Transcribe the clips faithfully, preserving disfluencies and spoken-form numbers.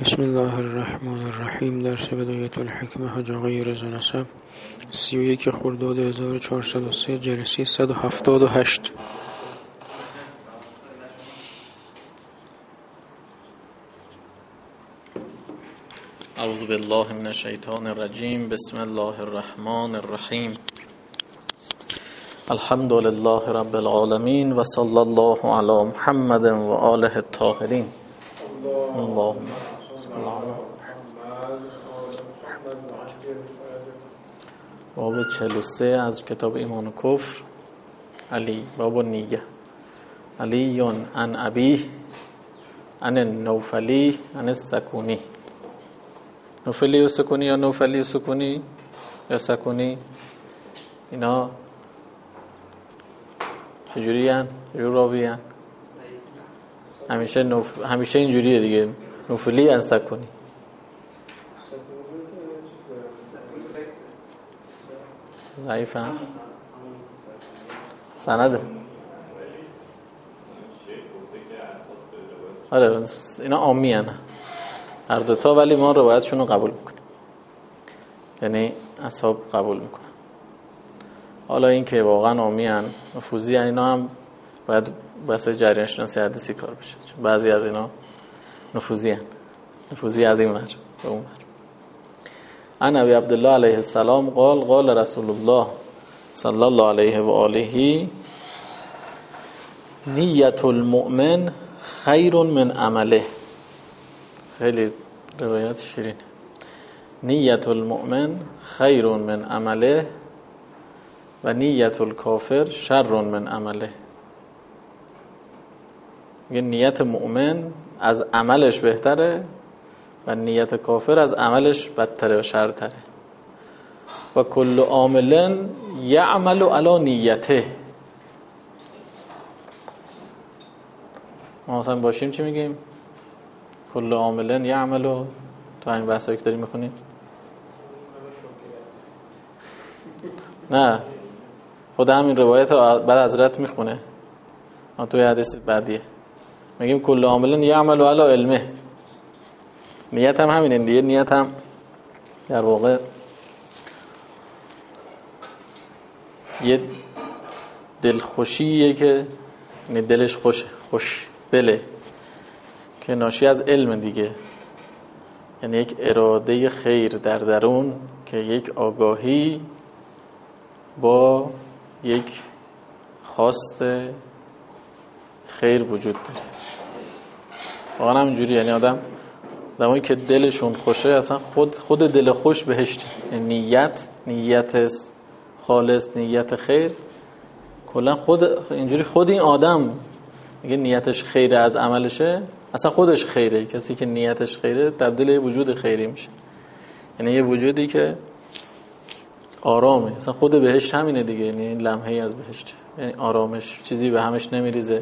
بسم الله الرحمن الرحیم. درس بدایت الحکمه حاج آقای رضا نسب، سی و یک خرداد هزار و چهارصد و سه، جلسه صد و هفتاد و هشت. اعوذ بالله من الشیطان الرجیم. بسم الله الرحمن الرحیم. الحمد لله رب العالمین و صلی الله علی محمد و آله الطاهرین. اللهم صل علی باب چهل و سه از کتاب ایمان و کفر. علی باب نیگه. علی عن ابیه عن نوفلی عن السکونی. نوفلی و سکونی یا نوفلی و سکونی یا سکونی، اینا چجوری هن؟ چجور راوی هن؟ همیشه, نوف... همیشه اینجوریه دیگه، نوفلی از سکونی. ضعیف هم؟ سنده. آره اینا عامی هن هر دوتا، ولی ما روایتشون رو قبول میکنیم، یعنی اصحاب قبول میکنن. حالا این که واقعا عامی هن نفوذی هن، اینا هم باید بحث جریان شناسی حدیثی کار بشه، چون بعضی از اینا نفوذی هن، نفوذی از این ور به اون ور. عن ابی عبدالله علیه السلام قال قال رسول الله صلی الله علیه و آله نیت المؤمن خیر من عمله. خیلی روایت شیرین. نیت المؤمن خیر من عمله و نیت الکافر شر من عمله. میگه نیت مؤمن از عملش بهتره و نیت کافر از عملش بدتره و شرتره. و کل عامل یعمل علی نیته. ما مثلا باشیم چی میگیم؟ کل عامل یعمل. تو همین بحثایی که داریم میخونیم؟ نه، خود همین روایت بعد حضرت میخونه، اما توی حدیث بعدیه میگیم کل عامل یعمل علی علمه. نیت هم همینه دیگه. نیت هم در واقع یه دلخوشیه که دلش خوش خوش دله که ناشی از علم دیگه، یعنی یک اراده خیر در درون که یک آگاهی با یک خواست خیر وجود داره. واقعا همینجوری، یعنی آدم زمانی که دلشون خوشه اصلا خود خود دل خوش بهشت. یعنی نیت نیت خالص، نیت خیر، کلا خود اینجوری خود این آدم میگه نیتش خیره از عملشه، اصلا خودش خیره. کسی که نیتش خیره تبدیل یه وجود خیری میشه، یعنی یه وجودی که آرامه. اصلا خود بهشت همینه دیگه، یعنی این لمحه‌ای از بهشت، یعنی آرامش، چیزی به همش نمیریزه،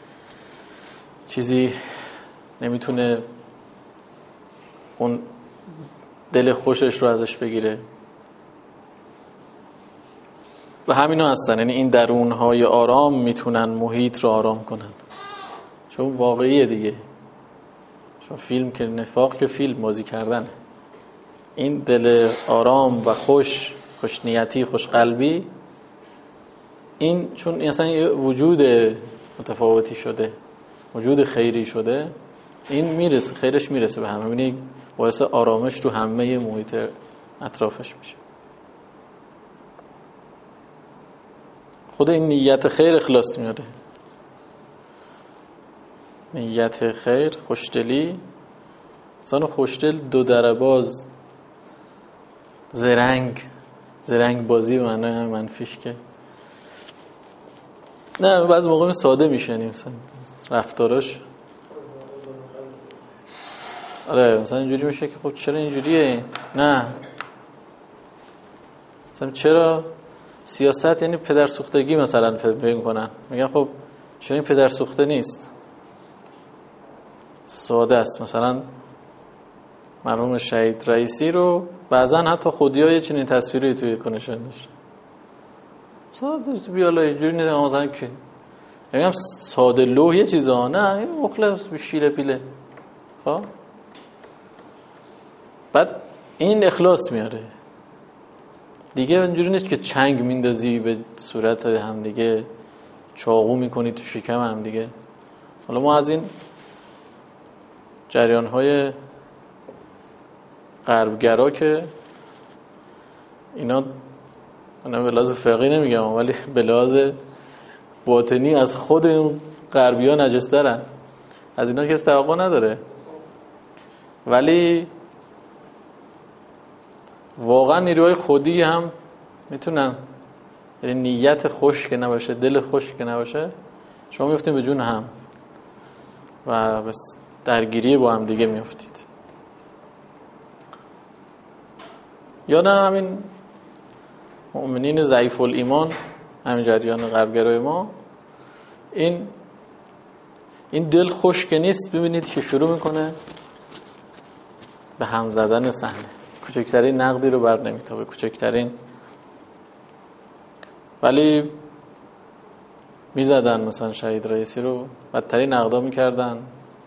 چیزی نمیتونه اون دل خوشش رو ازش بگیره. و همینا هستن، یعنی این درونهای آرام میتونن محیط رو آرام کنن، چون واقعیه دیگه. چون فیلم که نفاق که فیلم بازی کردن. این دل آرام و خوش خوش نیتی خوش قلبی، این چون اصلا یه وجود متفاوتی شده، وجود خیری شده، این میرسه، خیرش میرسه به همه، یعنی باعث آرامش تو همه محیط اطرافش میشه. خود این نیت خیر اخلاص میاره. نیت خیر، خوشدلی. انسان خوشدل دو دره باز، زرنگ زرنگ بازی معنی منفیش که نه، بعضی موقع ساده میشه، یعنی مثلا رفتاراش آره مثلا اینجوری میشه که خب چرا اینجوریه؟ نه مثلا چرا سیاست یعنی پدر سوختگی مثلا فکر میکنن، میگن خب چرا این پدر سوخته نیست، ساده است. مثلا مرحوم شهید رئیسی رو بعضا حتی خودی‌ها یه چنین تصویری توی کنشن داشت. ساده بیالا اینجوری نیست مثلا که میگم ساده لوح یه چیزا، نه این مخلص به شیره پیله. خب بعد این اخلاص میاره دیگه. اینجوری نیست که چنگ میندازی به صورت هم دیگه، چاقو میکنی تو شکم هم دیگه. حالا ما از این جریان‌های غربگرا که اینا، من به لحاظ فقهی نمیگم ولی به لحاظ باطنی از خود این غربی‌ها نجس‌ترن، از اینا کسی توقع نداره، ولی واقعا نیروهای خودی هم میتونن، یعنی نیت خوش که نباشه، دل خوش که نباشه، شما میفتین به جون هم و بس درگیری با هم دیگه میفتید. یا نه همین مؤمنین ضعیف الایمان، همین جریان غربگرای ما، این این دل خوش که نیست، ببینید که شروع میکنه به هم زدن صحنه، کوچکترین نقدی رو بر نمیتابه، کوچکترین، ولی میزدن مثلا شهید رئیسی رو، بدترین نقدا میکردن،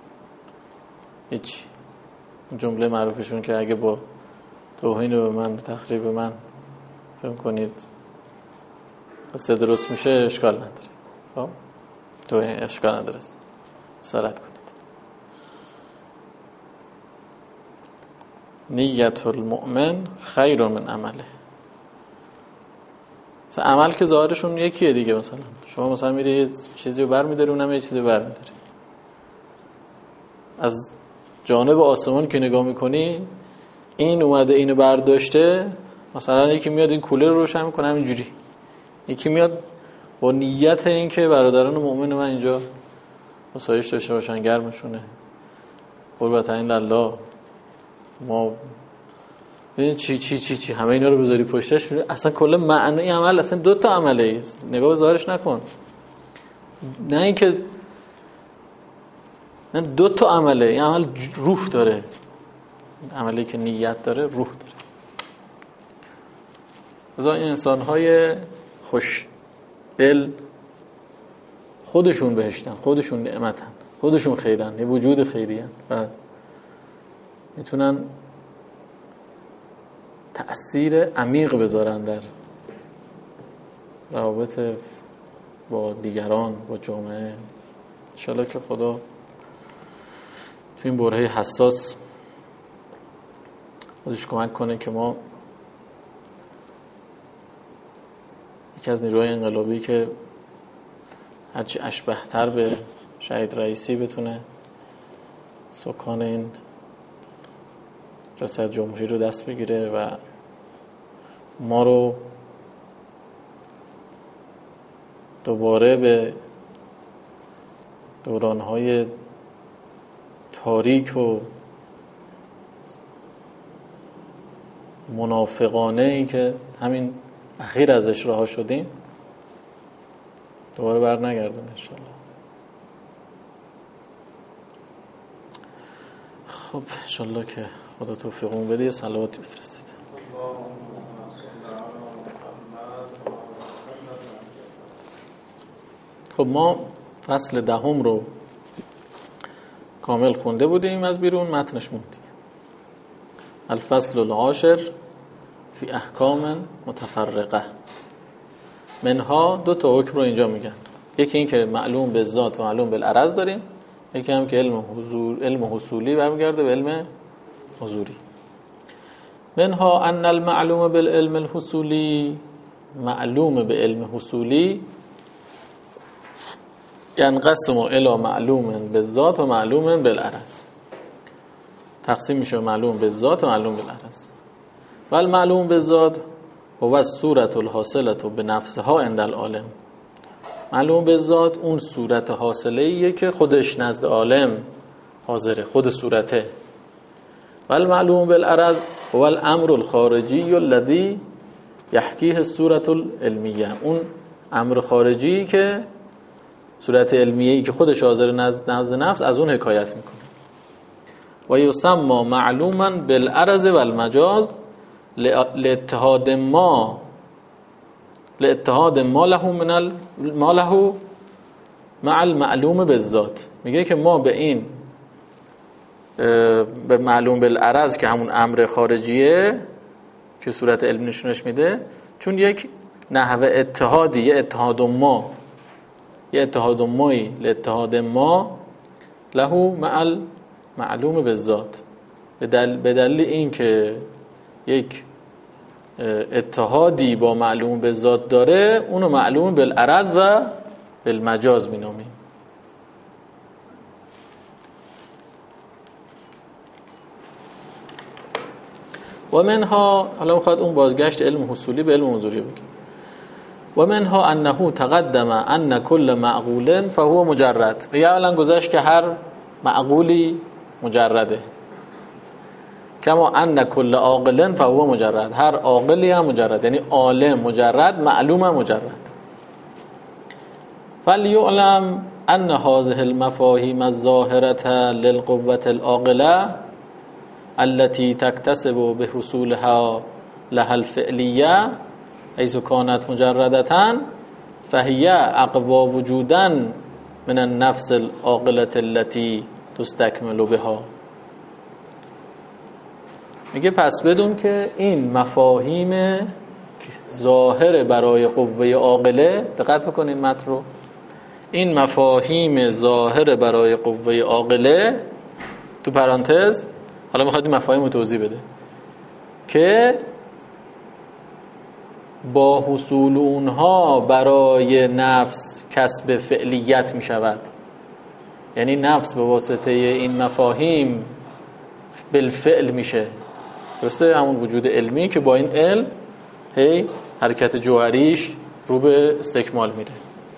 هیچ. جمله معروفشون که اگه با توهین به من، تخریب من فهم کنید قصه درست میشه، اشکال نداره. خب توهین اشکال نداره، سرت کنید. نیت المؤمن خیر من عمله. مثلا عمل که ظاهرشون یکیه دیگه، مثلا شما مثلا میری یه چیزی رو برمی‌داری، اونم یه چیزی رو برمی‌داری. از جانب آسمان که نگاه میکنی، این اومده اینو برداشته، مثلا یکی میاد این کوله رو روشن میکنه همینجوری، یکی میاد با نیت این که برادران مؤمن من اینجا آسایش داشته باشن، گرمشونه، قربت عین الله، ما ببین چی چی چی چی همه اینا رو بذاری پشتش، اصلا کل معنی عمل اصلا دو تا عمله، نگاه به ظاهرش نکن، نه اینکه نه دو تا عمله، این عمل روح داره، عملی که نیت داره روح داره. مثلا این انسان‌های خوش دل خودشون بهشتن، خودشون نعمتن، خودشون خیرن، یه وجود خیریه و میتونن تأثیر عمیق بذارن در روابط با دیگران، با جامعه. ان شاءالله که خدا تو این برهه حساس خودش کمک کنه که ما یکی از نیروهای انقلابی که هرچی اشبه تر به شهید رئیسی بتونه سکان این ریاست جمهوری رو دست بگیره و ما رو دوباره به دورانهای تاریک و منافقانه ای که همین اخیر ازش رها شدیم دوباره بر نگردون ان شاء الله. خب ان شاء الله که خدا توفیقمون بده. یه صلواتی بفرستید. خب ما فصل دهم رو کامل خونده بودیم، از بیرون متنش موند. الفصل العاشر فی احکام متفرقه، منها دو تا حکم رو اینجا میگن، یکی این که معلوم به ذات و معلوم بالعرض داریم، یکی هم که علم حضور، علم حصولی برمیگرده به علم حضوری. منها ان المعلوم بالعلم الحصولی، معلوم به علم حصولی ینقسم الی معلوم بالذات و معلوم بالعرض، تقسیم میشه معلوم بالذات و معلوم بالعرض. و المعلوم بالذات هو الصورة الحاصلة بنفسها عند العالم، معلوم بالذات اون صورت حاصله ایه که خودش نزد عالم حاضره، خود صورته. و المعلوم بالعرض هو الامر الخارجی الذي يحكيه الصورة العلمیه، اون امر خارجی که صورت علمیه‌ای که خودش حاضر نزد نزد نفس از اون حکایت میکنه. و یسمى معلوما بالعرض والمجاز لاتحاد ما لاتحاد ما له من ال... ما له مع المعلوم بالذات. میگه که ما به این به معلوم بالعرض که همون امر خارجیه که صورت علم نشونش میده، چون یک نحوه اتحادی، یه اتحاد ما، یه اتحاد مایی لاتحاد ما له مع معلوم بالذات، به دلیل این که یک اتحادی با معلوم بالذات داره، اونو معلوم بالعرض و بالمجاز مینامیم. و منها، حالا میخواد اون بازگشت علم حصولی به علم حضوری بگیم. و منها انه تقدم ان كل معقول فهو مجرد. و یا الان گذاشت که هر معقولی مجرده. کما ان كل عاقل فهو مجرد، هر عاقلی هم مجرد، یعنی عالم مجرد، معلوم هم مجرد. فلیعلم ان هذه المفاهیم الظاهرة للقوة العاقلة التي تكتسب بحصولها لها الفعلية حيث كانت مجردة فهي أقوى وجودا من النفس العاقلة التي تستكمل بها. میگه پس بدون که این مفاهیم ظاهر برای قوه عاقله، دقت بکنین متن رو، این مفاهیم ظاهر برای قوه عاقله تو پرانتز، حالا میخواد این مفاهیم رو توضیح بده، که با حصول اونها برای نفس کسب فعلیت میشود. یعنی نفس به واسطه این مفاهیم بالفعل میشه، درسته؟ همون وجود علمی که با این علم هی حرکت جوهریش رو به استکمال میره.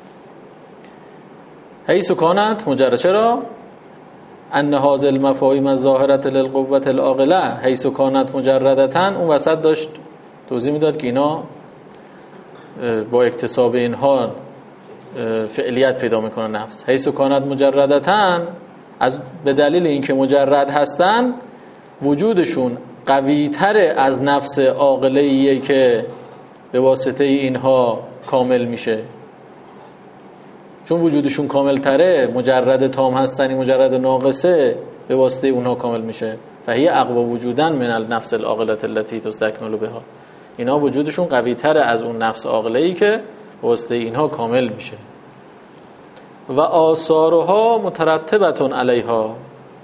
هی سکانت مجرد، چرا؟ ان هذه المفاهیم الظاهرة للقوة العاقلة حيث كانت مجردة، اون وسط داشت توضیح میداد که اینا با اکتساب اینها فعلیت پیدا میکنه نفس. حيث كانت مجردة، از به دلیل اینکه مجرد هستن وجودشون قوی تر از نفس عاقله‌ایه که به واسطه اینها کامل میشه. چون وجودشون کامل تره، مجرد تام هستنی مجرد ناقصه به واسطه اونها کامل میشه. فهی اقوا وجودن من النفس العاقله التي تستكمل بها، اینا وجودشون قوی تر از اون نفس عاقله‌ای که به واسطه اینها کامل میشه. و آثارها مترتبه علیها،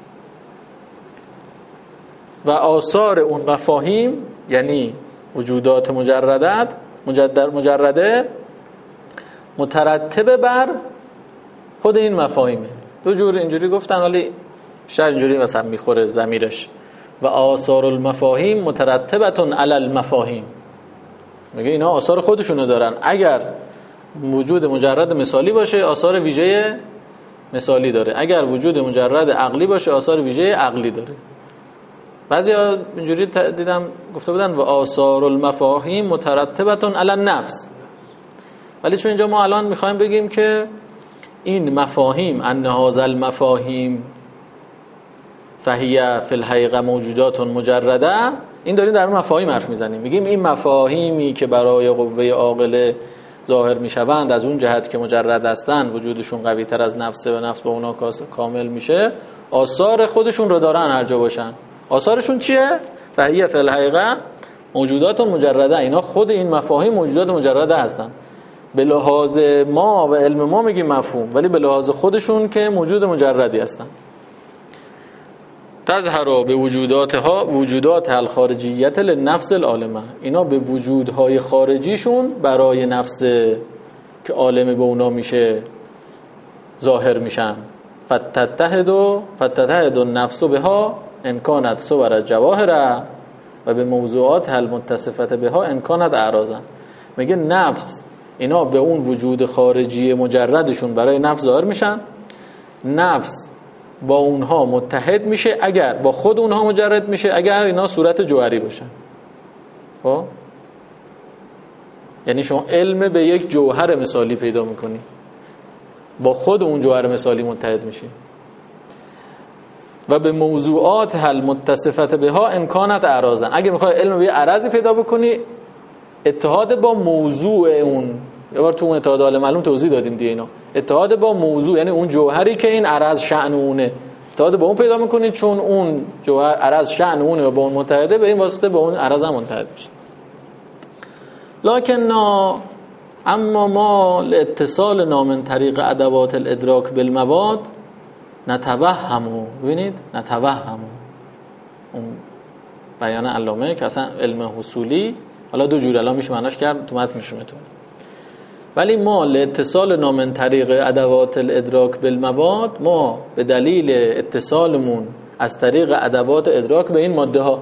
و آثار اون مفاهیم یعنی وجودات مجردت مجرده مترتبه بر خود این مفاهیمه. دو جور اینجوری گفتن، ولی بیشتر اینجوری مثلا میخوره ضمیرش. و آثار المفاهیم مترتبه علی المفاهیم، میگه اینا آثار خودشونو دارن. اگر وجود مجرد مثالی باشه آثار ویژه مثالی داره، اگر وجود مجرد عقلی باشه آثار ویژه عقلی داره. بعضیا اینجوری دیدم گفته بودن و آثار المفاهیم مترتبه علی النفس، ولی چون اینجا ما الان میخوایم بگیم که این مفاهیم ان هذا المفاهیم فهیه فی الحقیقه موجودات مجرده، این داریم در مفاهیم حرف میزنیم. میگیم این مفاهیمی که برای قوه عاقله ظاهر میشوند از اون جهت که مجرد هستن، وجودشون قوی تر از نفسه و نفس با اونا کامل میشه، آثار خودشون رو دارن هر جا باشن. آثارشون چیه؟ فهیه فی الحقیقه موجودات مجرده، اینا خود این مفاهیم موجودات مجرده هستن. به لحاظ ما و علم ما میگیم مفهوم، ولی به لحاظ خودشون که موجود مجردی هستن. تظهر به وجوداتها وجودات الخارجیت لنفس العالمه، اینا به وجودهای خارجیشون برای نفس که عالم به اونا میشه ظاهر میشن. فتتحد و فتتحد النفس بها ان كانت صور جواهر و به موضوعات المتصفه بها ان كانت اعراضا. میگه نفس اینا به اون وجود خارجی مجردشون برای نفس ظاهر میشن، نفس با اونها متحد میشه، اگر با خود اونها مجرد میشه اگر اینا صورت جوهری باشن. خب یعنی شما علم به یک جوهر مثالی پیدا میکنی، با خود اون جوهر مثالی متحد میشی. و به موضوعات هل متصفت بها امکانات اعراضا، اگه میخوای علم به یه عرضی پیدا بکنی اتحاد با موضوع اون، یه بار تو اون اتحاد عالم معلوم توضیح دادیم دیگه اینا، اتحاد با موضوع یعنی اون جوهری که این عرض شأن اونه، اتحاد با اون پیدا میکنید چون اون جوهر عرض شأن اونه و با اون متحده، به این واسطه با اون عرض هم متحد میشه. لکن اما ما لاتصالنا من طریق ادوات الادراک بالمواد نتوهمو، ببینید نتوهمو، اون بیان علامه که اصلا علم حصولی حالا دو جور الان میشه معناش کرد تو متن نشونتون، ولی ما لاتصالنا من طریق ادوات الادراک بالمواد، ما به دلیل اتصالمون از طریق ادوات ادراک به این ماده ها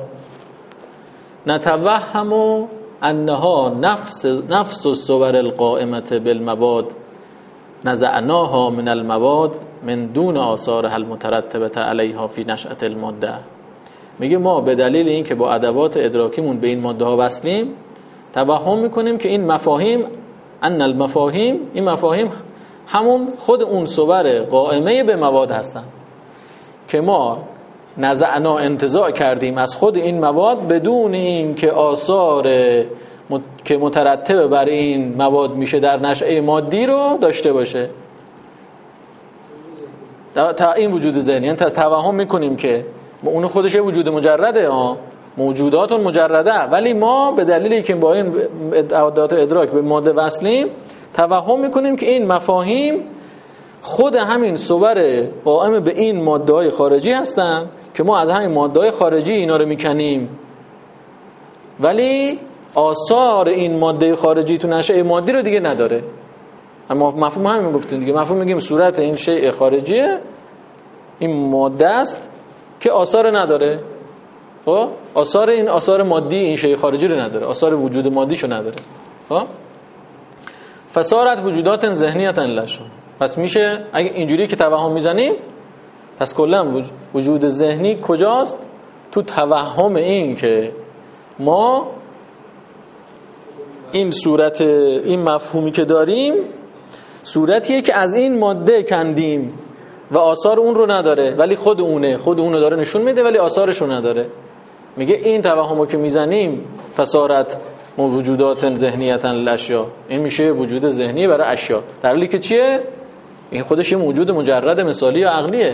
نتوهمو انها نفس نفس الصور القائمه بالمواد نزعناها من المواد من دون آثارها المترتبه علیها فی نشأة الماده. میگه ما به دلیل اینکه با ادوات ادراکیمون به این ماده ها وصلیم توهم میکنیم که این مفاهیم ان المفاهیم، این مفاهیم همون خود اون صور قائمه به مواد هستن که ما نزعنا انتزاع کردیم از خود این مواد بدون این که آثار مت... که مترتب بر این مواد میشه در نشأه مادی رو داشته باشه. تا این وجود ذهنی، یعنی توهم میکنیم که اون خودش یه وجود مجرده، ها موجودات مجرده، ولی ما به دلیلی که با این ادوات ادراک به ماده وصلیم توهم میکنیم که این مفاهیم خود همین صور قائم به این ماده‌های خارجی هستن که ما از همین ماده‌های خارجی اینا رو میکنیم، ولی آثار این ماده خارجی تو نشأه مادی رو دیگه نداره. اما مفهوم همین گفتیم دیگه، مفهوم میگیم صورت این شیء خارجیه، این ماده است که آثار نداره. خب آثار این آثار مادی این شیء خارجی رو نداره، آثار وجود مادیشو نداره. خب فصارت وجودات ذهنیتا لشون، پس میشه اگه اینجوری که توهم میزنیم، پس کلا وجود ذهنی کجاست؟ تو توهم این که ما این صورت، این مفهومی که داریم صورتیه که از این ماده کندیم و آثار اون رو نداره، ولی خود اونه، خود اونو داره نشون میده ولی آثارش رو نداره. میگه این توهمو که میزنیم فصارت موجودات ذهنیتا للاشیاء، این میشه وجود ذهنی برای اشیاء، در حالی که چیه؟ این خودش یه موجود مجرد مثالی یا عقلیه.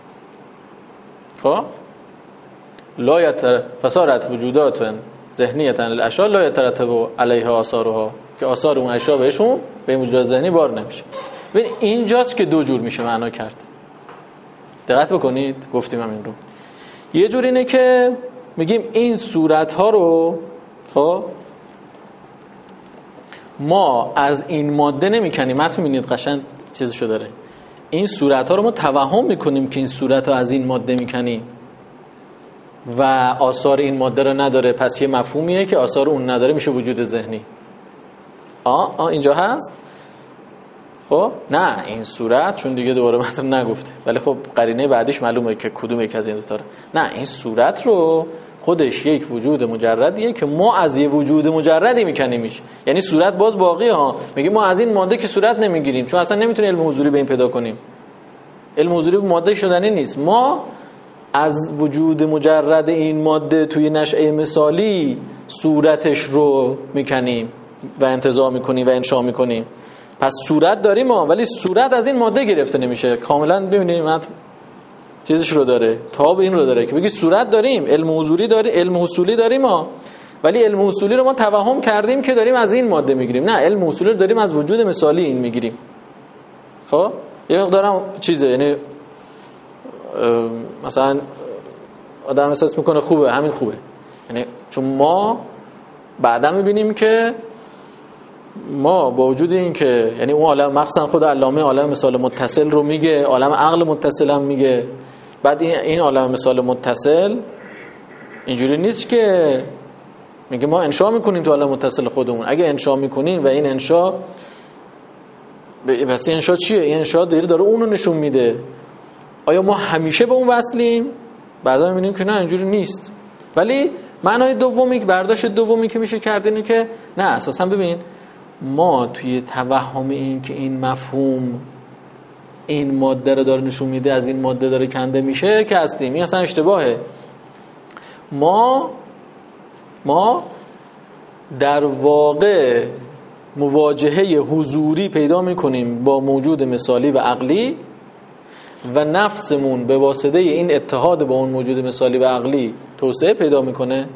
خب لا یتر فصارت وجودات ذهنیتا للاشیاء لا یترتب علیها آثارها، که آثار اون اشیاء بهشون به این موجودات ذهنی بار نمیشه. ببین اینجاست که دو جور میشه معنا کرد. دقت بکنید گفتیم همین رو. یه جور اینه که میگیم این صورت ها رو خب ما از این ماده نمیکنیم، متن میبینید قشنگ چیزشو داره، این صورت ها رو ما توهم میکنیم که این صورت ها از این ماده میکنیم و آثار این ماده رو نداره، پس یه مفهومیه که آثار اون نداره، میشه وجود ذهنی. آه, آه اینجا هست. خب نه این صورت، چون دیگه دوباره متن نگفته، ولی خب قرینه بعدیش معلومه که کدوم یک از این دو تا. نه این صورت رو خودش یک وجود مجردیه که ما از یه وجود مجردی میکنیمش، یعنی صورت باز باقیه ها. میگه ما از این ماده که صورت نمیگیریم، چون اصلا نمیتونیم علم حضوری به این پیدا کنیم، علم حضوری ماده شدنی نیست. ما از وجود مجرد این ماده توی نشأه مثالی صورتش رو میکنیم و انتزاع میکنیم و انشاء میکنیم. پس صورت داریم ما، ولی صورت از این ماده گرفته نمیشه. کاملا ببینید متن چیزش رو داره، تاب این رو داره که بگید صورت داریم، علم حضوری داریم، علم حصولی داریم ما، ولی علم حصولی رو ما توهم کردیم که داریم از این ماده میگیریم. نه، علم حصولی رو داریم از وجود مثالی این میگیریم. خب یه مقدارم چیزه، یعنی مثلا آدم احساس میکنه خوبه، همین خوبه، یعنی چون ما بعدا میبینیم که ما با وجود این که یعنی اون عالم مخصوصا خود علامه عالم مثال متصل رو میگه، عالم عقل متصل هم میگه، بعد این این عالم مثال متصل اینجوری نیست که میگه ما انشاء میکنیم تو عالم متصل خودمون. اگه انشاء میکنیم و این انشاء بس این انشاء چیه؟ این انشاء داره داره اون رو نشون میده. آیا ما همیشه به اون وصلیم؟ بعضا میبینیم که نه اینجوری نیست. ولی معنای دومی که برداشت دومی که میشه کرد اینه که نه، اساسا ببین ما توی توهم این که این مفهوم این ماده رو داره نشون میده، از این ماده داره کنده میشه که هستیم. این اصلا اشتباهه. ما ما در واقع مواجهه حضوری پیدا میکنیم با موجود مثالی و عقلی، و نفسمون به واسطه این اتحاد با اون موجود مثالی و عقلی توسعه پیدا میکنه،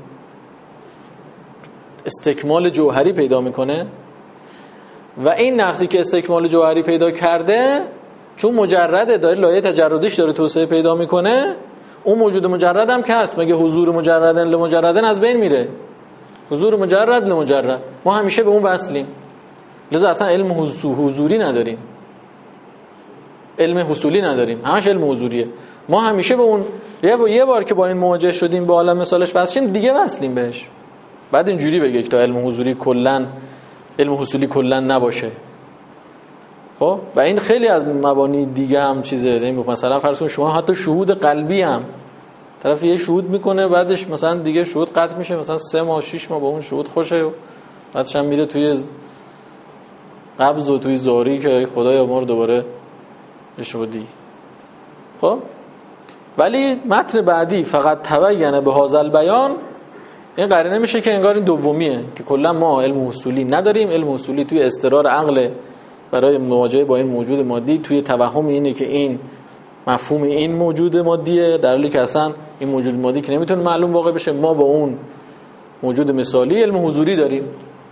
استکمال جوهری پیدا میکنه، و این نفسی که استکمال جوهری پیدا کرده چون مجرده، داره لایه تجردیش داره توسعه پیدا میکنه، اون موجود مجرد هم که هست، مگه حضور مجردن لمجردن از بین میره؟ حضور مجرد لمجرد، ما همیشه به اون وصلیم، لذا اصلا علم حضوری نداریم، علم حصولی نداریم، همش علم حضوریه. ما همیشه به اون یه بار که با این مواجه شدیم، با عالم مثالش وصل شدیم، دیگه وصلیم بهش. بعد اینجوری بگه که تا علم حضوری کلا، علم حصولی کلا نباشه. خب و این خیلی از مبانی دیگه هم چیزه، مثلا فرض کن شما حتی شهود قلبی هم طرف یه شهود میکنه، بعدش مثلا دیگه شهود قطع میشه، مثلا سه ماه شش ماه با اون شهود خوشه، بعدش هم میره توی قبض و توی زاری که خدایا ما رو دوباره بشودی. خب ولی متن بعدی فقط تبین به هذا بیان، این قرینه میشه که انگار این دومیه که کلا ما علم اصولی نداریم. علم اصولی توی استقرار عقل برای مواجهه با این موجود مادی، توی توهم اینه که این مفهوم این موجود مادیه، در حالی که اصلا این موجود مادی که نمیتونه معلوم واقع بشه، ما با اون موجود مثالی علم حضوری داریم.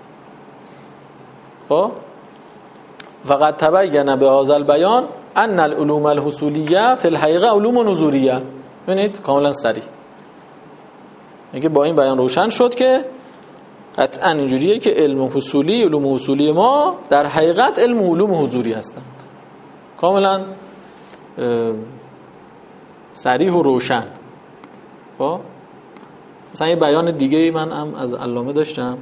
خب فقط تبین به هذا البیان ان العلوم الحصولیه فی الحقیقه علوم نظوریه. ببینید کاملا صریح میگه با این بیان روشن شد که قطعا اینجوریه که علم حصولی، علوم حصولی ما در حقیقت علم علوم حضوری هستند. کاملا صریح و روشن. خب مثلا یه بیان دیگه ای من هم از علامه داشتم،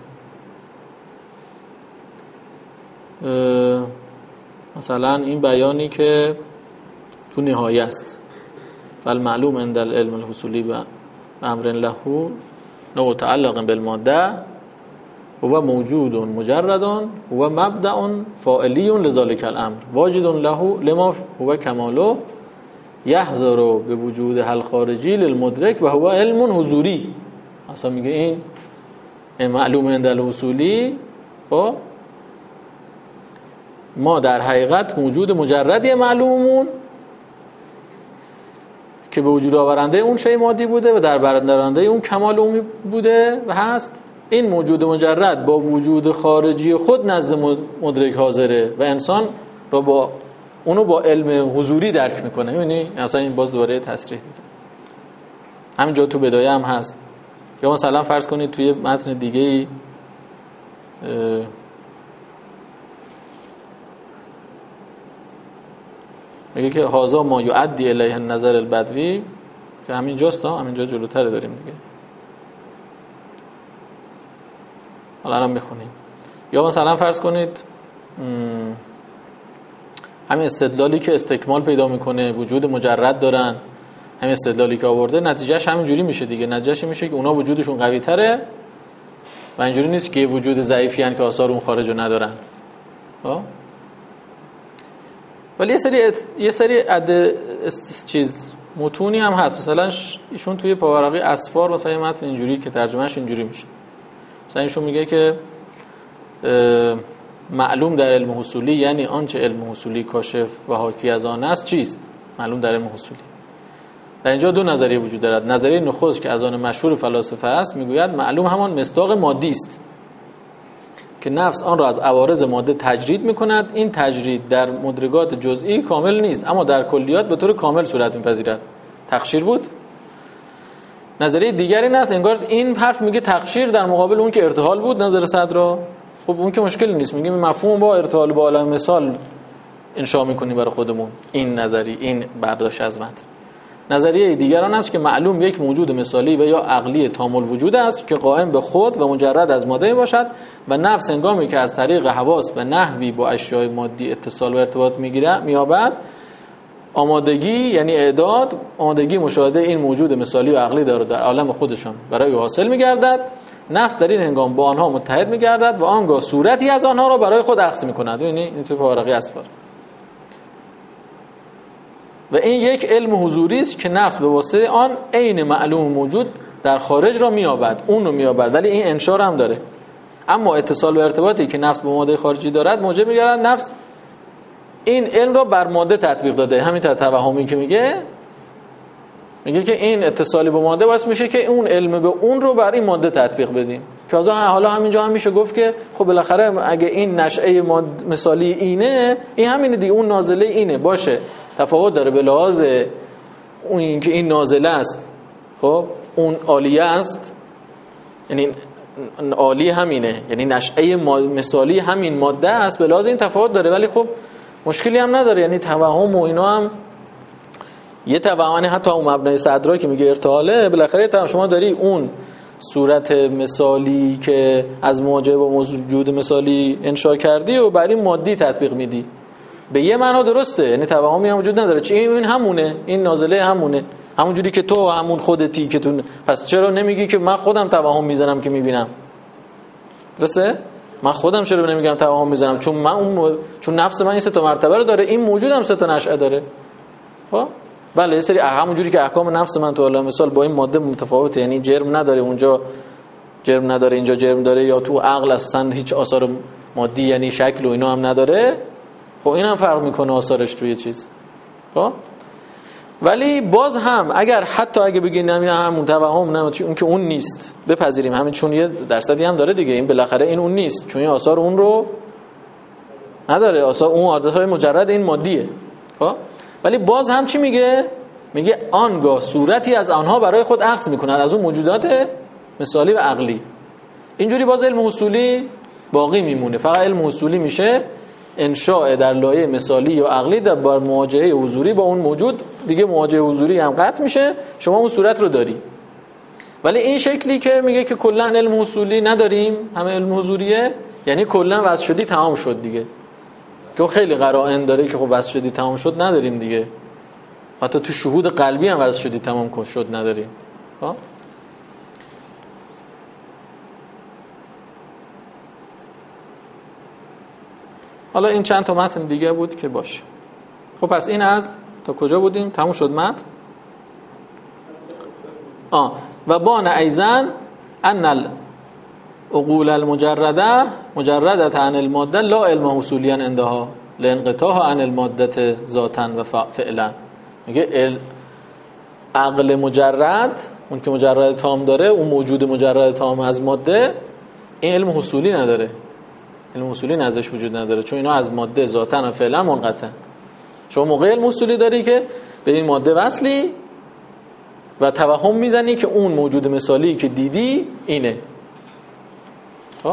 مثلا این بیانی که تو نهایه است، فالمعلوم عند العلم الحصولی و امر له نوع تعلق بالماده هو موجود مجرد هو مبدأ فاعلی لذلك الامر واجد له لما هو کماله یحضر به وجود حل خارجی للمدرک و هو علم حضوری. اصلا میگه این معلوم عند الحصولی، خب ما در حقیقت موجود مجردی معلوممون که به وجود آورنده اون شی مادی بوده و در برآورنده اون کمال عمومی بوده و هست. این موجود مجرد با وجود خارجی خود نزد مدرک حاضره و انسان رو با اونو با علم حضوری درک میکنه. میبینی اصلا این باز دوباره تصریح دیگه همینجا تو بدایه هم هست. یا مثلا فرض کنید توی متن دیگه ای میگه که هازا ما یعدی الیه النظر البدوی، که همینجاست، همینجا جلوتر داریم دیگه، حالا الان میخونیم. یا مثلا فرض کنید همین استدلالی که استکمال پیدا میکنه، وجود مجرد دارن، همین استدلالی که آورده نتیجهش همینجوری میشه دیگه. نتیجهش میشه که اونا وجودشون قوی تره و اینجوری نیست که وجود ضعیفی ان که آثار اون خارجو ندارن. ها ولی یه سری ات... یه سری اد است... چیز متونی هم هست. مثلا ایشون توی پاورقی اسفار مثلا یه متن اینجوری که ترجمهش اینجوری میشه، مثلا ایشون میگه که معلوم در علم حصولی یعنی آنچه علم حصولی کاشف و حاکی از آن است چیست؟ معلوم در علم حصولی. در اینجا دو نظریه وجود دارد. نظریه نخست که از آن مشهور فلاسفه است میگوید معلوم همان مصداق مادی است که نفس آن را از عوارض ماده تجرید میکند. این تجرید در مدرکات جزئی کامل نیست اما در کلیات به طور کامل صورت میپذیرد. تقشیر بود. نظریه دیگر این است انگار این حرف میگه تقشیر در مقابل اون که ارتحال بود، نظر صدرا. خب اون که مشکلی نیست، میگه مفهوم با ارتحال با عالم مثال انشا میکنیم برای خودمون. این نظری این برداشت از متن. نظریه دیگر آن است که معلوم یک موجود مثالی و یا عقلی تام الوجود است که قائم به خود و مجرد از ماده باشد و نفس هنگامی که از طریق حواس و نحوی با اشیاء مادی اتصال و ارتباط میگیره میابد آمادگی، یعنی اعداد، آمادگی مشاهده این موجود مثالی و عقلی داره در عالم خودشان برای حاصل میگردد. نفس در این هنگام با آنها متحد میگردد و آنگاه صورتی از آنها را برای خود اخذ میکند. یعنی این تو پاورقی اسفار. و این یک علم حضوری است که نفس به واسطه آن عین معلوم موجود در خارج را میابد، اون رو میابد، ولی این انشار هم داره. اما اتصال و ارتباطی که نفس با ماده خارجی دارد موجب میگردد نفس این علم رو بر ماده تطبیق داده. همین توهمی که میگه میگه که این اتصالی با ماده واسه میشه که اون علم به اون رو بر این ماده تطبیق بدیم. که حالا همینجا هم میشه گفت که خب بالاخره اگه این نشأه مثالی اینه، این همینه دیگه، اون نازله اینه، باشه تفاوت داره به لحاظ اون اینکه این نازله است، خب اون عالیه است، یعنی عالی همینه، یعنی نشأه مثالی همین ماده است، به لحاظ این تفاوت داره، ولی خب مشکلی هم نداره. یعنی توهم و اینا هم یه توهمی، حتی اون مبنای صدرا که میگه ارتحاله، بالاخره شما داری اون صورت مثالی که از مواجهه با موجود مثالی انشا کردی و برای مادی تطبیق میدی. به یه معنا درسته، یعنی توهمی هم وجود نداره، چی این همونه، این نازله همونه، همون جوری که تو همون خودتی که تو، پس چرا نمیگی که من خودم توهم میزنم که میبینم؟ درسته؟ من خودم چرا نمیگم توهم میزنم؟ چون من اون م... چون نفس من این سه تا مرتبه رو داره، این موجودم سه تا نشأه داره. خب بله، یه سری همون جوری که احکام نفس من تو الان مثال با این ماده متفاوته، یعنی جرم نداره، اونجا جرم نداره، اینجا جرم داره، یا تو عقل اصلا هیچ آثار مادی یعنی شکل و اینا هم نداره. خب این هم فرق میکنه آثارش توی چیز. خب ولی باز هم اگر حتی اگه بگین نمیدونم همون توهم نه اون که اون نیست، بپذیریم همین، چون یه درصدی هم داره دیگه، این بالاخره این اون نیست، چون این آثار اون رو نداره، آثار اون عادت‌های مجرد این مادیه. خب ولی باز هم چی میگه؟ میگه آنگاه صورتی از آنها برای خود اخذ میکنند، از اون موجودات مثالی و عقلی. اینجوری باز علم اصولی باقی میمونه، فقط علم اصولی میشه انشاء در لایه مثالی و عقلی در بر مواجهه حضوری با اون موجود، دیگه مواجهه حضوری هم قطع میشه، شما اون صورت رو داری. ولی این شکلی که میگه که کلا علم اصولی نداریم، همه علم حضوریه، یعنی کلا واسه شدی تمام شد دیگه، که خیلی قرائن داره که خب واسه شدی تمام شد نداریم دیگه، حتی تو شهود قلبی هم واسه شدی تمام شد نداریم. ها حالا این چند تا متن دیگه بود که باشه. خب پس این از تا کجا بودیم؟ تموم شد متن. آه و بان ایزن ان العقول المجرده مجرده عن الماده لا علم اصولیا عندها لانقطاع عن الماده ذاتا و فعلا. میگه عقل مجرد، اون که مجرد تام داره، اون موجود مجرد تام از ماده، این علم اصولی نداره، علم اصولی نزدش وجود نداره، چون اینا از ماده ذاتا و فعلا منقطع. شما موقع علم اصولی داری که به این ماده وصلی و توهم میزنی که اون موجود مثالی که دیدی اینه. خب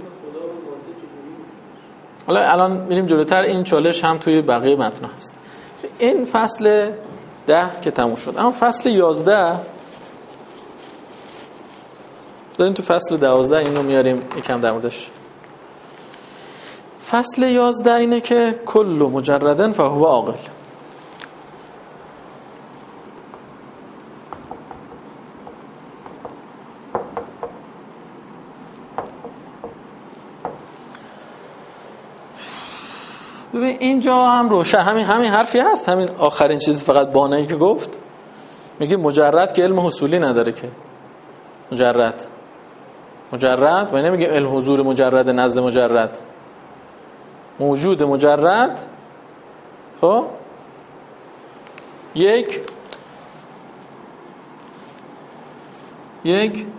حالا الان میریم جلوتر، این چالش هم توی بقیه متن هست. این فصل ده که تموم شد، اما فصل یازده داریم، تو فصل دوازده اینو میاریم یکم در موردش. فصل یازده اینه که کل مجردن فهو عاقل. ببین اینجا هم روشن همین همین حرفی هست، همین آخرین چیز فقط بانایی که گفت، میگه مجرد که علم حصولی نداره، که مجرد مجرد و نمیگه علم حضور مجرد نزد مجرد، موجود مجرد. خب یک یک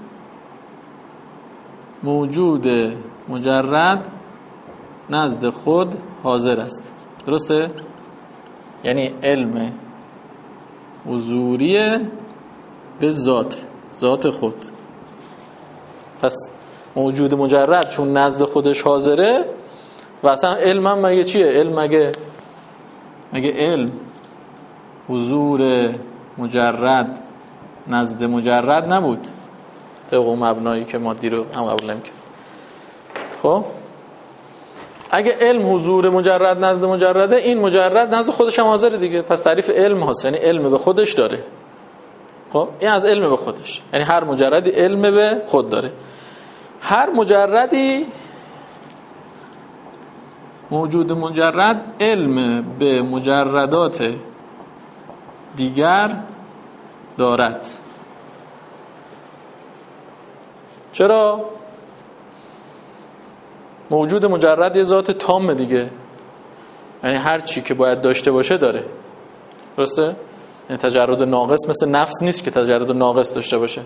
موجود مجرد نزد خود حاضر است. درسته؟ یعنی علم حضوری به ذات ذات خود. پس موجود مجرد چون نزد خودش حاضره، و اصلا علم هم مگه چیه؟ علم مگه مگه علم حضور مجرد نزد مجرد نبود طبق مبنایی که مادی رو هم قبول نمی‌کنه. خب اگه علم حضور مجرد نزد مجرده، این مجرد نزد خودش هم حاضره دیگه، پس تعریف علم هست، یعنی علم به خودش داره. خب این از علم به خودش، یعنی هر مجردی علم به خود داره. هر مجردی موجود مجرد علم به مجردات دیگر دارد. چرا؟ موجود مجرد یه ذات تام دیگه، یعنی هر چی که باید داشته باشه داره. درسته؟ یعنی تجرد ناقص مثل نفس نیست که تجرد ناقص داشته باشه.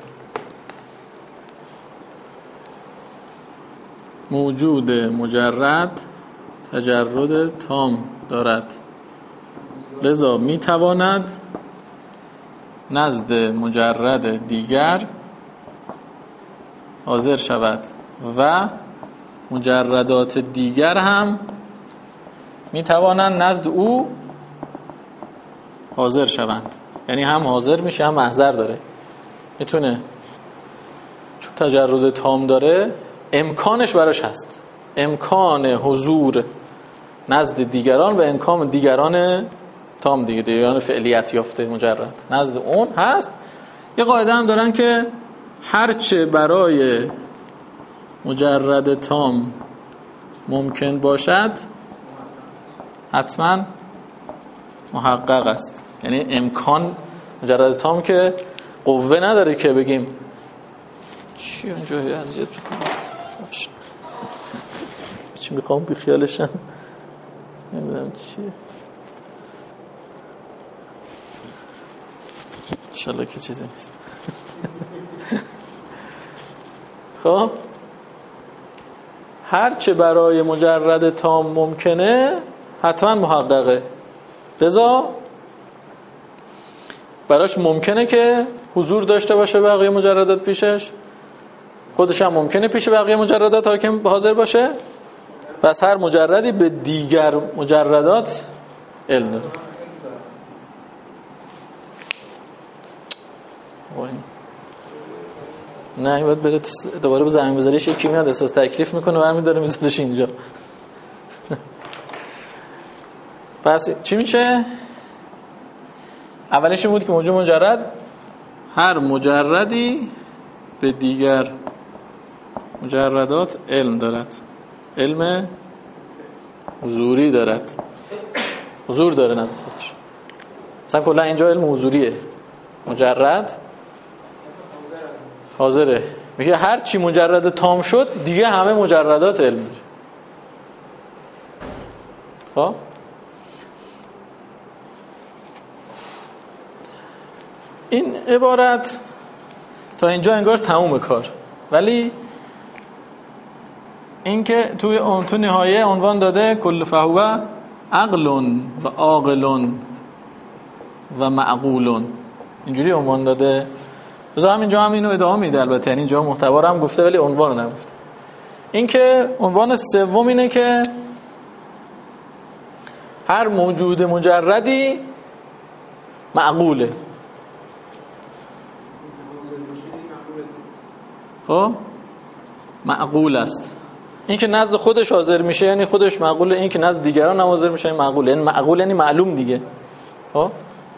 موجود مجرد تجرد تام دارد، لذا می تواند نزد مجرد دیگر حاضر شود و مجردات دیگر هم می توانند نزد او حاضر شوند. یعنی هم حاضر میشه هم محضر داره. میتونه، چون تجرد تام داره امکانش براش هست، امکان حضور نزد دیگران و امکان دیگران تام دیگه، دیگران فعلیت یافته مجرد نزد اون هست. یه قاعده هم دارن که هرچه برای مجرد تام ممکن باشد حتما محقق است. یعنی امکان مجرد تام که قوه نداره که بگیم چی اونجا اذیت می‌کنه، چی میخوام بی خیالشم نمیدونم چیه، انشالله که چیزی نیست. خب هرچه برای مجرد تام ممکنه حتما محققه، لذا براش ممکنه که حضور داشته باشه بقیه مجردات پیشش، خودش هم ممکنه پیش بقیه مجردات حاکم حاضر باشه. پس هر مجردی به دیگر مجردات علم داره. نه این باید بره دوباره به زمین بذاریش، یکی میاد احساس تکلیف میکنه برمی داره میذارش اینجا. پس چی میشه؟ اولش این بود که موجود مجرد هر مجردی به دیگر مجردات علم دارد، علم حضوری دارد، حضور داره نزد خودش. مثلا کلا اینجا علم حضوریه، مجرد حاضره. میگه هر چی مجرد تام شد دیگه همه مجردات علم داره. خب این عبارت تا اینجا انگار تموم کار، ولی این که توی اون تو نهایه عنوان داده کل فهو عقل و عاقل و معقول، اینجوری عنوان داده. بذار همینجا هم اینو ادامه میده البته، یعنی اینجا محتوا رو هم گفته ولی عنوان رو نگفته. این که عنوان سوم اینه که هر موجود مجردی معقوله. خب معقول است. این که نزد خودش حاضر میشه یعنی خودش معقوله، این که نزد دیگران هم حاضر میشه یعنی معقوله. یعنی معقول یعنی معلوم دیگه. خب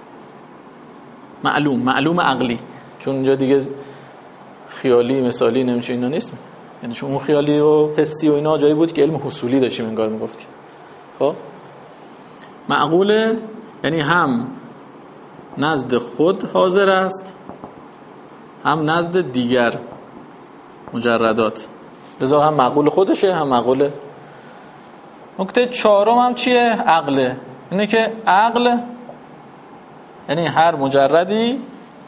معلوم، معلوم عقلی، چون اینجا دیگه خیالی مثالی نمیشه اینا نیست. یعنی چون اون خیالی و حسی و اینا جایی بود که علم حصولی داشتیم انگار میگفتیم. خب معقوله یعنی هم نزد خود حاضر است هم نزد دیگر مجردات، لذا هم معقول خودشه هم معقول. نکته چهارم هم چیه؟ عقله. اینه که عقل یعنی هر مجردی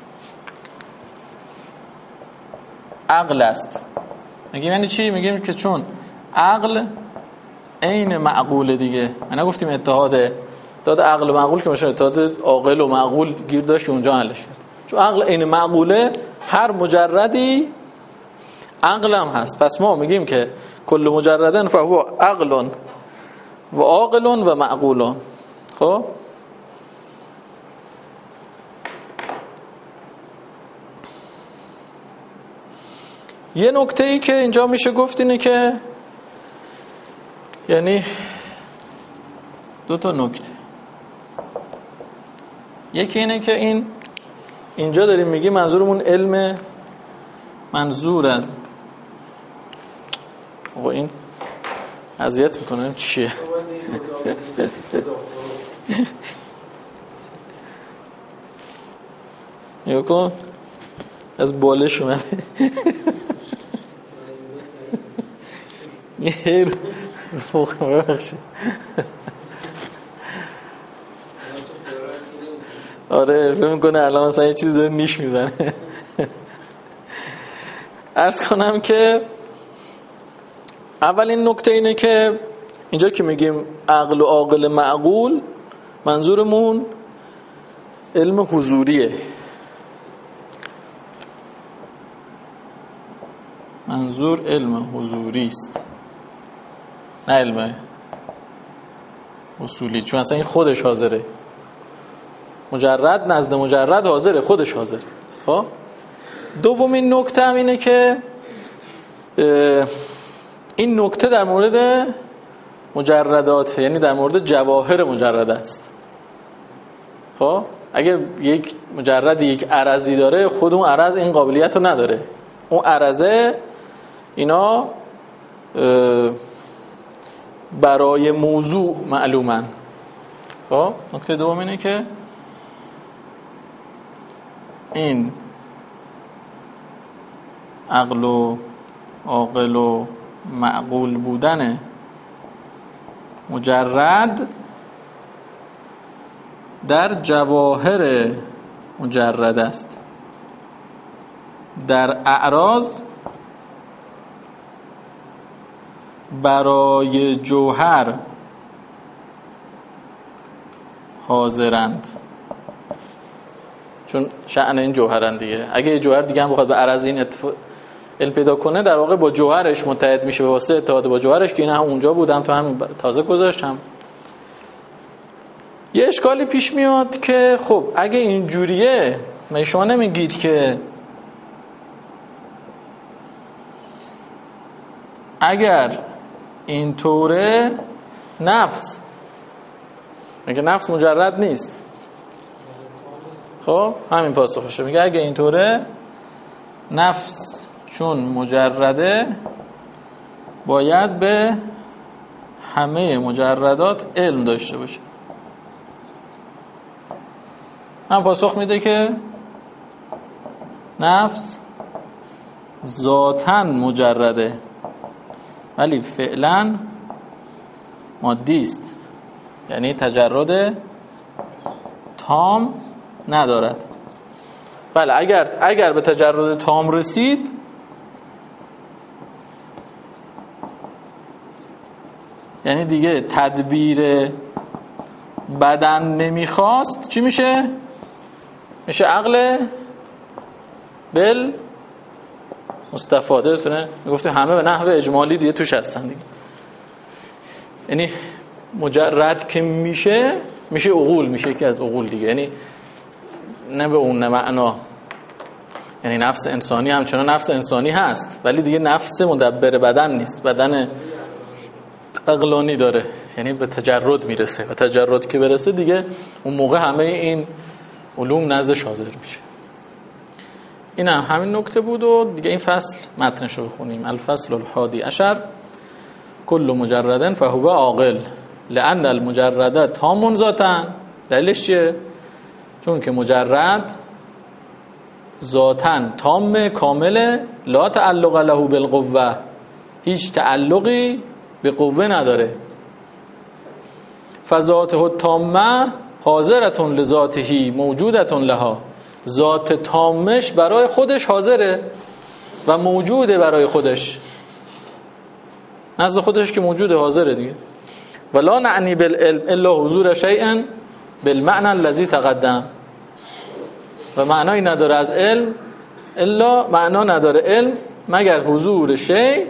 عقل است. میگیم یعنی چی؟ میگیم که چون عقل عین معقول دیگه، ما نگفتیم اتحاد داد عقل و معقول که باشه، اتحاد عاقل و معقول گیر داشت اونجا حلش کرد. چون عقل عین معقوله هر مجردی عقل هم هست. پس ما میگیم که کل مجردن فهو عقل و عاقل و معقول. خب یه نکته ای که اینجا میشه گفت اینه که یعنی دو تا نکته. یکی اینه که این اینجا داریم میگیم منظورمون علم منظور از آقا این اذیت میکنه چیه؟ نگاه کن از بالش اومده یه هیر فوق ببخشه آره فکر میکنه الان مثلا یه چیز داره نیش میزنه. عرض کنم که اولین نکته اینه که اینجا که میگیم عقل و عاقل معقول، منظورمون علم حضوریه. منظور علم حضوری است، نه علم اصولی، چون اصلا این خودش حاضره. مجرد نزد مجرد حاضره، خودش حاضره. خب دومین نکته هم اینه که این نکته در مورد مجردات، یعنی در مورد جواهر مجرد است. خب اگه یک مجرد یک عرضی داره، خود اون عرض این قابلیت رو نداره. اون عرضه اینا برای موضوع معلومن. خب نکته دوم اینه که این عقل و عاقل و معقول بودن مجرد در جواهر مجرد است، در اعراض برای جوهر حاضرند، چون شأن این جوهرند دیگه. اگه یه جوهر دیگه هم بخواد به عرض این اتفاق علم پیدا کنه، در واقع با جوهرش متحد میشه، به واسطه اتحاد با جوهرش که این هم اونجا بودم تو هم تازه گذاشتم. یه اشکالی پیش میاد که خب اگه این جوریه، من شما نمیگید که اگر این طوره نفس، میگه نفس مجرد نیست. خب همین پاسخشه، میگه اگه این طوره نفس چون مجرده باید به همه مجردات علم داشته باشه. هم پاسخ میده که نفس ذاتاً مجرده ولی فعلاً مادی است، یعنی تجرد تام ندارد. بله اگر اگر به تجرد تام رسید، یعنی دیگه تدبیر بدن نمیخواست، چی میشه؟ میشه عقل بل مستفاده تونه. میگفته همه به نحو اجمالی دیگه توش هستن دیگه. یعنی مجرد که میشه میشه عقول، میشه یکی از عقول دیگه، یعنی نه به اون معنا، یعنی نفس انسانی همچنان نفس انسانی هست ولی دیگه نفس مدبر بدن نیست، بدن عقلانی داره، یعنی به تجرد میرسه و تجرد که برسه دیگه اون موقع همه این علوم نزدش حاضر میشه. این هم همین نکته بود و دیگه این فصل متنش رو بخونیم. الفصل الحادی عشر کل مجرد فهو عاقل لأن المجرد تام ذاتاً. دلیلش چیه؟ چون که مجرد ذاتاً تام کامله، لا تعلق له بالقوه، هیچ تعلقی به قوه نداره. فذاته التامه حاضرة لذاته موجودة لها، ذات تامش برای خودش حاضره و موجوده برای خودش، نزد خودش که موجوده حاضره دیگه. ولا نعنی بالعلم الا حضور شیء بالمعنى الذي تقدم، و معنایی نداره از علم الا معنا نداره علم مگر حضور شیء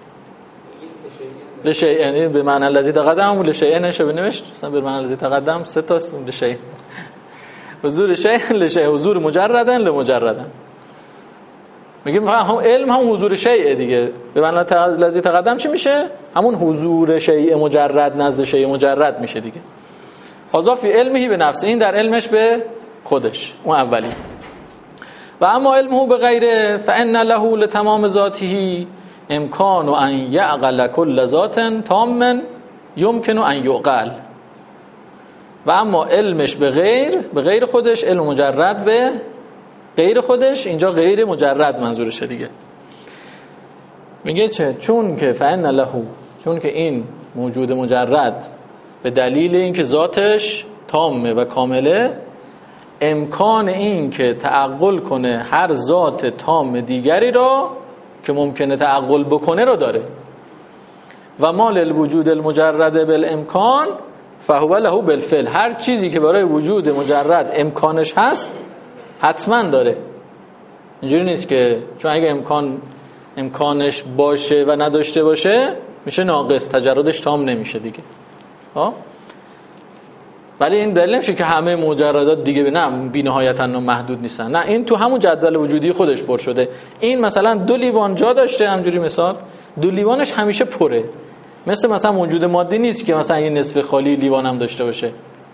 لشیء، یعنی به معنی الذی تقدم و لشیء نشه بنوشت، مثلا به معنی الذی تقدم سه تا لشیء، حضور شیء لشیء، حضور مجردن لمجردن. میگیم هم علم هم حضور شیء دیگه، به معنی الذی تقدم چی میشه؟ همون حضور شیء مجرد نزد شیء مجرد میشه دیگه. حاذا فی علمه به نفسه، این در علمش به خودش اون اولی. و اما علمه به غیره فان له لتمام ذاته امکان ان یعقل کل ذات تام یمکن ان یعقل. و اما علمش به غیر، به غیر خودش، علم مجرد به غیر خودش، اینجا غیر مجرد منظورشه دیگه. میگه چه؟ چون که فان له، چون که این موجود مجرد به دلیل اینکه ذاتش تامه و کامله، امکان این که تعقل کنه هر ذات تام دیگری را که ممکنه تعقل بکنه رو داره. و ما للوجود المجرد بالامکان فهو له بالفعل. هر چیزی که برای وجود مجرد امکانش هست حتما داره. اینجوری نیست که چون اگه امکان امکانش باشه و نداشته باشه میشه ناقص، تجردش تام نمیشه دیگه. ها؟ ولی این دلیل نمیشه که همه مجردات دیگه نه بی نهایتاً محدود نیستن. نه، این تو همون جدول وجودی خودش پر شده. این مثلا دو لیوان جا داشته، همجوری مثال دو لیوانش همیشه پره. مثل مثلا موجود مادی نیست که مثلا یه نصف خالی لیوان هم داشته باشه.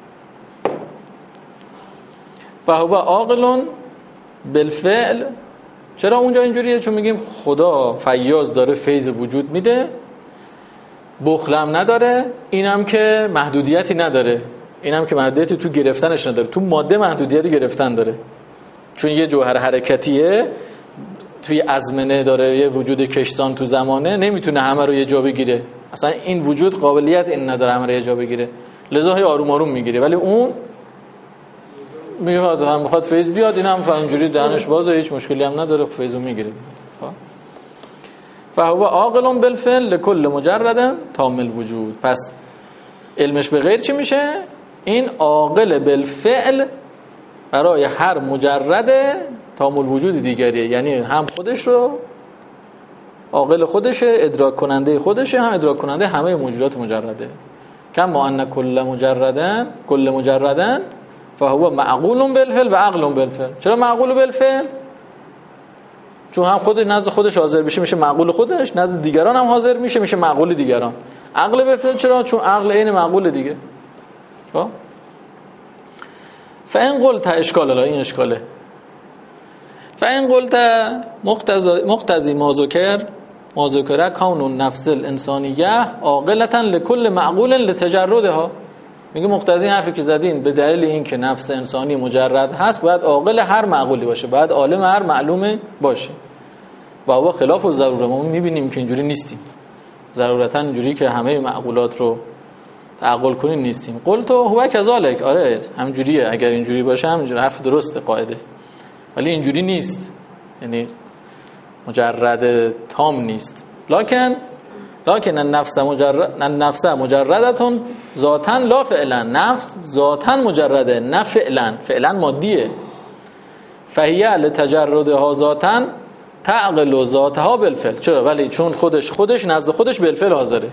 فهو عاقل بالفعل. چرا اونجا اینجوریه؟ چون میگیم خدا فیاض داره فیض وجود میده، بخلم نداره، اینم که محدودیتی نداره، اینم که محدودیتی تو گرفتنش نداره. تو ماده محدودیتی گرفتن داره، چون یه جوهر حرکتیه توی ازمنه داره، یه وجود کشسان تو زمانه، نمیتونه همه رو یه جا بگیره. اصلا این وجود قابلیت این نداره همه رو یه جا بگیره، لذا هی آروم آروم میگیره. ولی اون میخواد هم میخواد فیض بیاد، این هم اینجوری دهنش بازه، هیچ مشکلی هم نداره، فیضو میگیره. فهو عاقل بالفعل لكل مجرد تام الوجود. پس علمش به غیر چی میشه؟ این عاقل بالفعل برای هر مجرد تام الوجود دیگریه، یعنی هم خودش رو عاقل خودشه، ادراک کننده خودشه، هم ادراک کننده همه موجودات مجرده. کما ان کل مجردن کل مجردن فهو معقول بالفعل و عقل بالفعل. چرا معقول بالفعل؟ چون هم خود نزد خودش حاضر بشه میشه معقول خودش، نزد دیگران هم حاضر میشه میشه معقول دیگران. عقل بالفعل چرا؟ چون عقل عین معقول دیگه. خب فإن قلت اشکال لا، این اشکاله. فإن قلت مقتضی ما ذکر ما ذکر کون النفس الانسانیه عاقلة لكل معقول لتجردها. میگه مقتضی حرفی که زدین به دلیل این که نفس انسانی مجرد هست باید عاقل هر معقولی باشه، باید عالم هر معلومه باشه. و هو خلاف الضروره. ما میبینیم که اینجوری نیستیم، ضرورتا اینجوری که همه معقولات رو تعقل کنین نیستیم. قلت هو کذالک. آره همینجوریه، اگر اینجوری باشه همینجوری حرف درسته قاعده، ولی اینجوری نیست، یعنی مجرد تام نیست. لکن لکن النفس مجرد النفس مجردتون ذاتاً لا فعلا. نفس ذاتاً مجرده، نه فعلا. فعلا مادیه. فهی لتجردها ذاتاً تعقل ذاتها بالفعل. چرا؟ ولی چون خودش خودش نزد خودش بالفعل حاضره.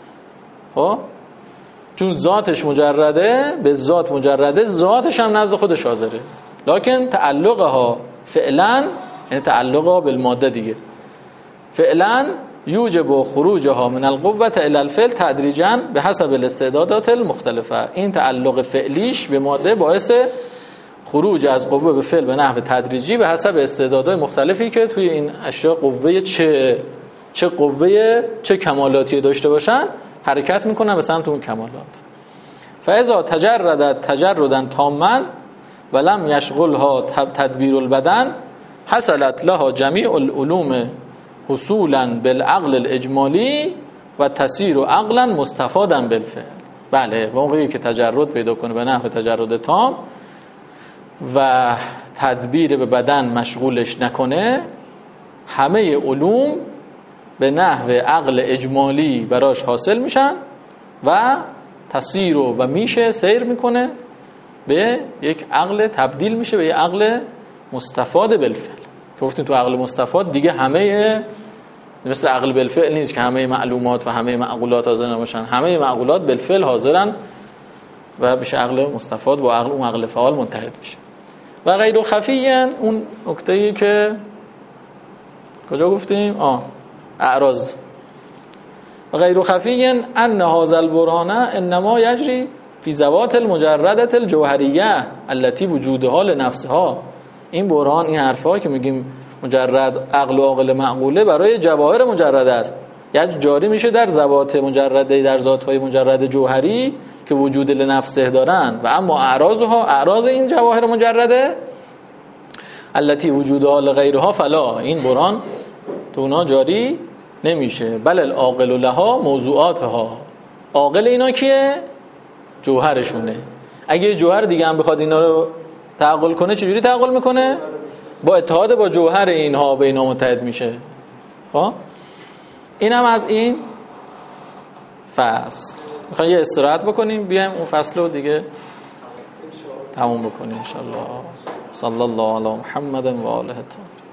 خب چون ذاتش مجرده، به ذات مجرده، ذاتش هم نزد خودش حاضره. لکن تعلقها فعلا، یعنی تعلقها بالماده دیگه، فعلا یوجب خروجها من القوة الى الفعل تدریجا به حسب الاستعدادات المختلفه. این تعلق فعلیش به ماده باعث خروج از قوه به فعل به نحو تدریجی به حسب استعدادات مختلفی که توی این اشیاء قوه چه چه قوه چه کمالاتی داشته باشن حرکت میکنن به سمت اون کمالات. فاذا تجردت تجردا تاما ولم یشغلها تدبیر البدن حصلت لها جمیع العلوم حصولا بالعقل الاجمالی و تسیر عقلا مستفادا بالفعل. بله، موقعی که تجرد پیدا کنه به نحو تجرد تام و تدبیر به بدن مشغولش نکنه، همه علوم به نحو عقل اجمالی براش حاصل میشن و تسیر و میشه سیر میکنه به یک عقل، تبدیل میشه به یک عقل مستفاد بالفعل. که گفتیم تو عقل مستفاد دیگه همه مثل عقل بالفعل نیست که همه معلومات و همه معقولات حاضر نباشن، همه معقولات بالفعل حاضرن و بشه عقل مستفاد با عقل اون عقل فعال متحد میشه. و غیر خفیاً اون نکته‌ای که کجا گفتیم؟ آه اعراض. و غیر خفیاً ان هذا البرهان انما یجری فی ذوات المجردة الجوهریه التي وجودها لنفسها. این برهان، این حرفا که میگیم مجرد عقل و عاقل معقوله، برای جواهر مجرده است، یعنی جاری میشه در ذوات مجرده، در ذات‌های مجرد جوهری که وجود لنفسه دارن. و اما اعراضها، اعراض این جواهر مجرده التي وجودها لغیرها فلا، این برهان تو اونا جاری نمیشه. بل العاقل لها موضوعاتها. عاقل اینا کیه؟ جوهرشونه. اگه جوهر دیگه هم بخواد اینا رو تعقل کنه چجوری تعقل میکنه؟ با اتحاد با جوهر اینها به اینها متحد میشه. خب اینم از این فصل. میخوایم یه استراحت بکنیم بیایم اون فصل رو دیگه تموم بکنیم ان شاء الله. صلی الله علی محمد و آله الطاهرین.